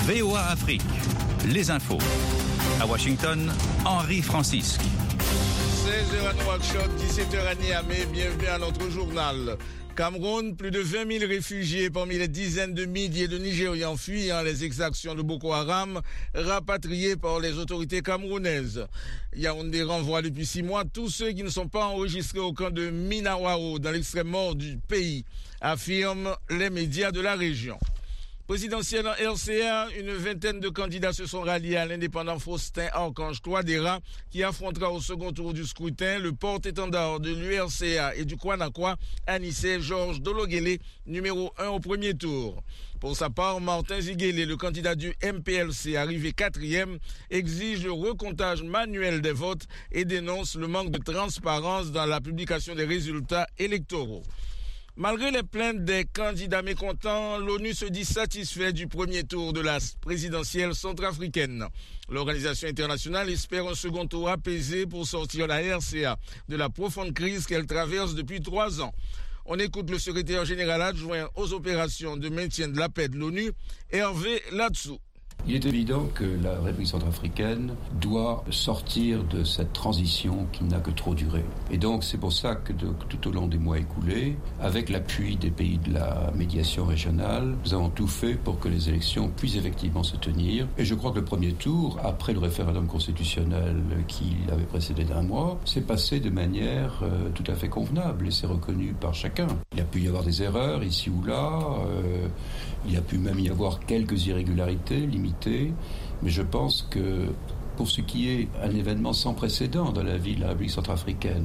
VOA Afrique, les infos. À Washington, Henri Francisque. 16h à Nouakchott, 17h à Niamey, bienvenue à notre journal. Cameroun, plus de 20 000 réfugiés parmi les dizaines de milliers de Nigérians fuyant les exactions de Boko Haram, rapatriés par les autorités camerounaises. Yaoundé renvoie depuis 6 mois tous ceux qui ne sont pas enregistrés au camp de Minawao dans l'extrême nord du pays, affirment les médias de la région. Présidentielle en RCA, une vingtaine de candidats se sont ralliés à l'indépendant Faustin Archange Touadéra qui affrontera au second tour du scrutin le porte-étendard de l'URCA et du Kwanakwa, Anissé Georges Dologuélé, numéro 1 au premier tour. Pour sa part, Martin Ziguélé, le candidat du MPLC arrivé 4e, exige le recomptage manuel des votes et dénonce le manque de transparence dans la publication des résultats électoraux. Malgré les plaintes des candidats mécontents, l'ONU se dit satisfait du premier tour de la présidentielle centrafricaine. L'organisation internationale espère un second tour apaisé pour sortir la RCA de la profonde crise qu'elle traverse depuis 3 ans. On écoute le secrétaire général adjoint aux opérations de maintien de la paix de l'ONU, Hervé Ladsou. Il est évident que la République centrafricaine doit sortir de cette transition qui n'a que trop duré. Et donc c'est pour ça que tout au long des mois écoulés, avec l'appui des pays de la médiation régionale, nous avons tout fait pour que les élections puissent effectivement se tenir. Et je crois que le premier tour, après le référendum constitutionnel qui l'avait précédé d'1 mois, s'est passé de manière tout à fait convenable et c'est reconnu par chacun. Il a pu y avoir des erreurs ici ou là, il a pu même y avoir quelques irrégularités limitées, mais je pense que pour ce qui est un événement sans précédent dans la vie de la République centrafricaine,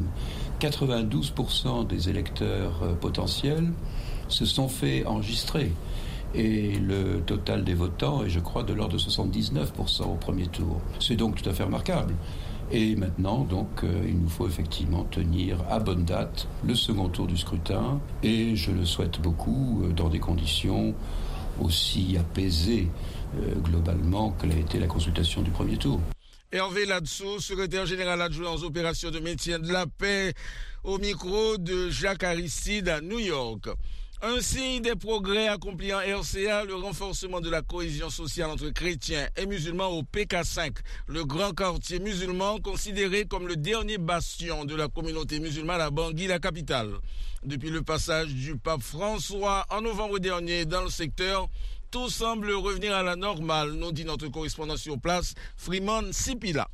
92% des électeurs potentiels se sont fait enregistrer. Et le total des votants est, je crois, de l'ordre de 79% au premier tour. C'est donc tout à fait remarquable. Et maintenant, donc, il nous faut effectivement tenir à bonne date le second tour du scrutin. Et je le souhaite beaucoup dans des conditions aussi apaisées globalement que l'a été la consultation du premier tour. Hervé Ladsou, secrétaire général adjoint aux opérations de maintien de la paix, au micro de Jacques Aristide à New York. Un signe des progrès accomplis en RCA, le renforcement de la cohésion sociale entre chrétiens et musulmans au PK5, le grand quartier musulman considéré comme le dernier bastion de la communauté musulmane à Bangui, la capitale. Depuis le passage du pape François en novembre dernier dans le secteur, tout semble revenir à la normale, nous dit notre correspondant sur place, Freeman Sipila.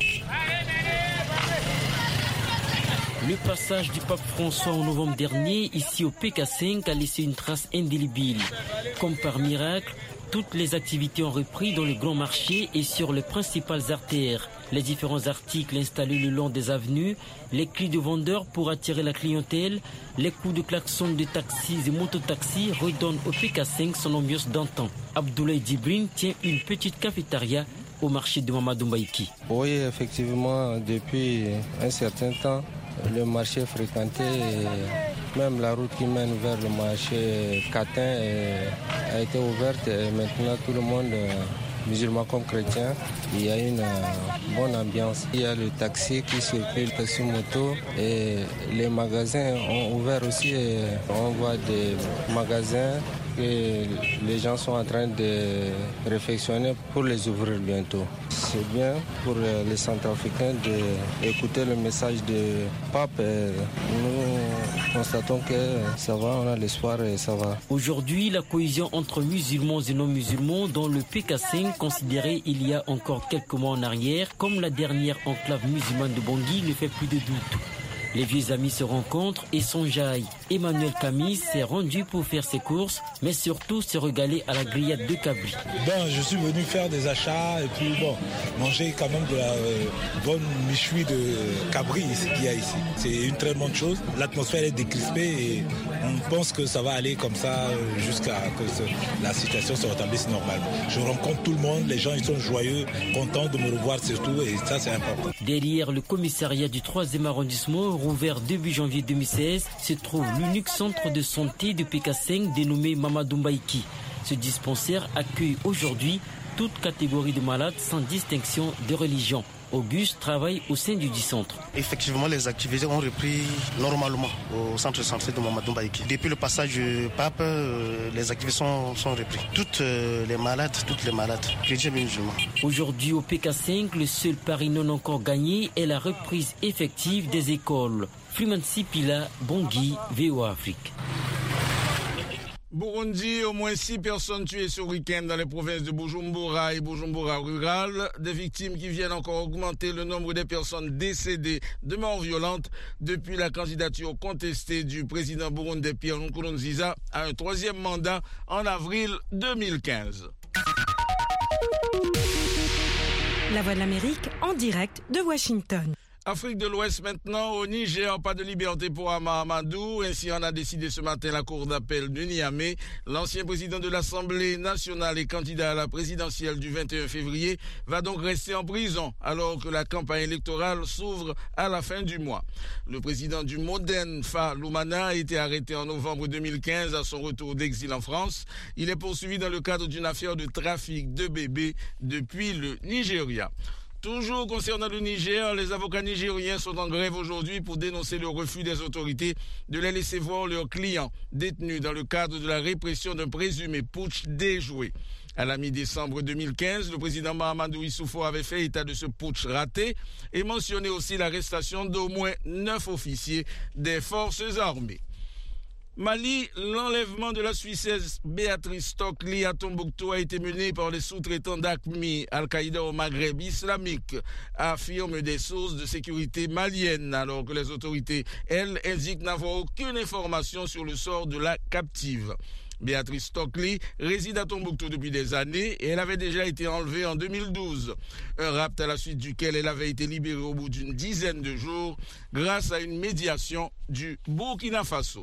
Le passage du pape François en novembre dernier, ici au PK5, a laissé une trace indélébile. Comme par miracle, toutes les activités ont repris dans le grand marché et sur les principales artères. Les différents articles installés le long des avenues, les cris de vendeurs pour attirer la clientèle, les coups de klaxon de taxis et mototaxis redonnent au PK5 son ambiance d'antan. Abdoulaye Djibrine tient une petite cafétéria au marché de Mamadou Mbaïki. Oui, effectivement, depuis un certain temps, le marché est fréquenté et même la route qui mène vers le marché Catin a été ouverte et maintenant tout le monde, musulman comme chrétien, il y a une bonne ambiance. Il y a le taxi qui circule, le taxi moto et les magasins ont ouvert aussi. Et on voit des magasins que les gens sont en train de réflexionner pour les ouvrir bientôt. C'est bien pour les Centrafricains d'écouter le message du pape. Nous constatons que ça va, on a l'espoir et ça va. Aujourd'hui, la cohésion entre musulmans et non-musulmans dans le PK5, considéré il y a encore quelques mois en arrière, comme la dernière enclave musulmane de Bangui, ne fait plus de doute. Les vieux amis se rencontrent et s'enjaillent. Emmanuel Camille s'est rendu pour faire ses courses, mais surtout se régaler à la grillade de Cabri. Je suis venu faire des achats et puis manger quand même de la bonne méchoui de Cabri qu'il y a ici. C'est une très bonne chose. L'atmosphère est décrispée et on pense que ça va aller comme ça jusqu'à ce que la situation se rétablisse normalement. Je rencontre tout le monde, les gens ils sont joyeux, contents de me revoir surtout et ça c'est important. Derrière le commissariat du 3e arrondissement, rouvert début janvier 2016, se trouve l'unique centre de santé du PK5 dénommé Mamadou Mbaïki. Ce dispensaire accueille aujourd'hui toute catégorie de malades sans distinction de religion. Auguste travaille au sein du centre. Effectivement, les activités ont repris normalement au centre de santé de Mamadou Baïki. Depuis le passage du pape, les activités sont reprises. Toutes les malades, chrétiens et musulmans. Aujourd'hui au PK5, le seul pari non encore gagné est la reprise effective des écoles. Flumansi Pila, Bangui, VOA Afrique. Burundi, au moins 6 personnes tuées ce week-end dans les provinces de Bujumbura et Bujumbura rural. Des victimes qui viennent encore augmenter le nombre des personnes décédées de morts violentes depuis la candidature contestée du président burundais Pierre Nkurunziza à un 3e mandat en avril 2015. La Voix de l'Amérique en direct de Washington. Afrique de l'Ouest maintenant, au Niger, pas de liberté pour Hama Amadou. Ainsi en a décidé ce matin la Cour d'appel de Niamey. L'ancien président de l'Assemblée nationale et candidat à la présidentielle du 21 février va donc rester en prison alors que la campagne électorale s'ouvre à la fin du mois. Le président du Modène, Fa Loumana, a été arrêté en novembre 2015 à son retour d'exil en France. Il est poursuivi dans le cadre d'une affaire de trafic de bébés depuis le Nigeria. Toujours concernant le Niger, les avocats nigériens sont en grève aujourd'hui pour dénoncer le refus des autorités de les laisser voir leurs clients détenus dans le cadre de la répression d'un présumé putsch déjoué. À la mi-décembre 2015, le président Mahamadou Issoufou avait fait état de ce putsch raté et mentionné aussi l'arrestation d'au moins 9 officiers des forces armées. Mali, l'enlèvement de la Suissaise Béatrice Stockley à Tombouctou a été mené par les sous-traitants d'AQMI, Al-Qaïda au Maghreb islamique, affirment des sources de sécurité maliennes, alors que les autorités, elles, indiquent n'avoir aucune information sur le sort de la captive. Béatrice Stockley réside à Tombouctou depuis des années et elle avait déjà été enlevée en 2012. Un rapt à la suite duquel elle avait été libérée au bout d'une dizaine de jours grâce à une médiation du Burkina Faso.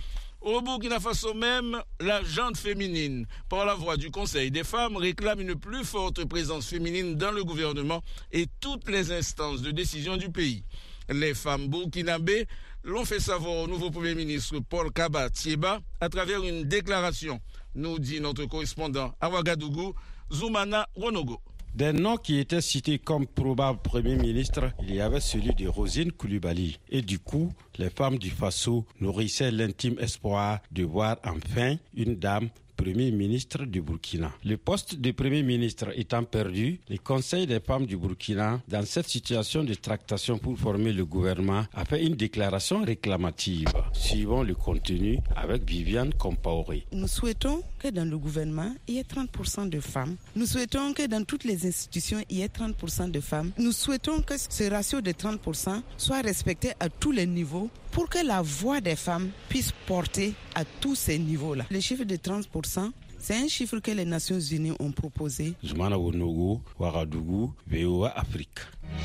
Au Burkina Faso même, la junte féminine, par la voix du Conseil des femmes, réclame une plus forte présence féminine dans le gouvernement et toutes les instances de décision du pays. Les femmes burkinabées l'ont fait savoir au nouveau Premier ministre Paul Kaba Thieba à travers une déclaration, nous dit notre correspondant à Ouagadougou, Zoumana Ronogo. Des noms qui étaient cités comme probables Premier ministre, il y avait celui de Rosine Koulibaly. Et du coup, les femmes du Faso nourrissaient l'intime espoir de voir enfin une dame Premier ministre du Burkina. Le poste de Premier ministre étant perdu, le Conseil des femmes du Burkina, dans cette situation de tractation pour former le gouvernement, a fait une déclaration réclamative. Suivons le contenu avec Viviane Compaoré. Nous souhaitons que dans le gouvernement, il y ait 30% de femmes. Nous souhaitons que dans toutes les institutions, il y ait 30% de femmes. Nous souhaitons que ce ratio de 30% soit respecté à tous les niveaux pour que la voix des femmes puisse porter à tous ces niveaux-là. Le chiffre de 30%, c'est un chiffre que les Nations Unies ont proposé. Zoumana Wonogo, Ouagadougou, VOA Afrique.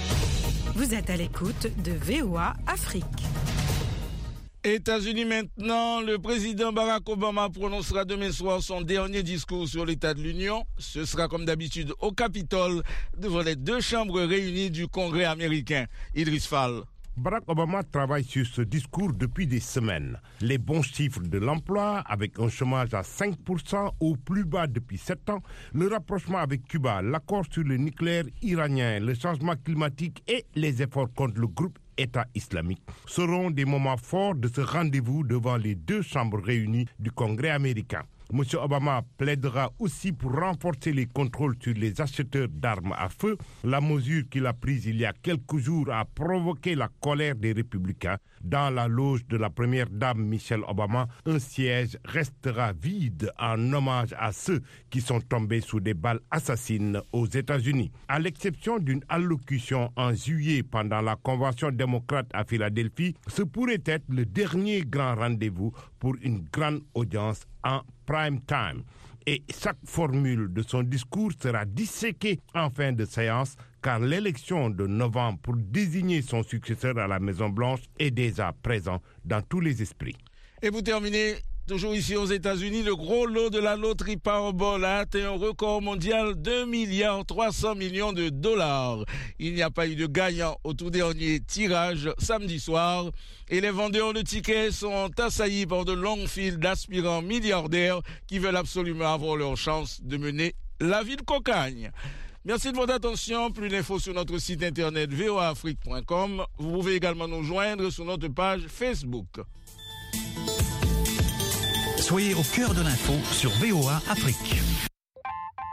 Vous êtes à l'écoute de VOA Afrique. États-Unis maintenant, le président Barack Obama prononcera demain soir son dernier discours sur l'état de l'Union. Ce sera comme d'habitude au Capitole, devant les 2 chambres réunies du Congrès américain. Idriss Fall. Barack Obama travaille sur ce discours depuis des semaines. Les bons chiffres de l'emploi, avec un chômage à 5% au plus bas depuis 7 ans, le rapprochement avec Cuba, l'accord sur le nucléaire iranien, le changement climatique et les efforts contre le groupe État islamique seront des moments forts de ce rendez-vous devant les 2 chambres réunies du Congrès américain. M. Obama plaidera aussi pour renforcer les contrôles sur les acheteurs d'armes à feu. La mesure qu'il a prise il y a quelques jours a provoqué la colère des républicains. Dans la loge de la première dame Michelle Obama, un siège restera vide en hommage à ceux qui sont tombés sous des balles assassines aux États-Unis. À l'exception d'une allocution en juillet pendant la convention démocrate à Philadelphie, ce pourrait être le dernier grand rendez-vous pour une grande audience en prime time. Et chaque formule de son discours sera disséquée en fin de séance, car l'élection de novembre pour désigner son successeur à la Maison-Blanche est déjà présente dans tous les esprits. Et pour terminer, Toujours ici aux États-Unis, le gros lot de la loterie Powerball a atteint un record mondial d'1,3 milliard de dollars. Il n'y a pas eu de gagnant au tout dernier tirage samedi soir et les vendeurs de tickets sont assaillis par de longues files d'aspirants milliardaires qui veulent absolument avoir leur chance de mener la vie de cocagne. Merci de votre attention. Plus d'infos sur notre site internet voaafrique.com. Vous pouvez également nous joindre sur notre page Facebook. Soyez au cœur de l'info sur VOA Afrique.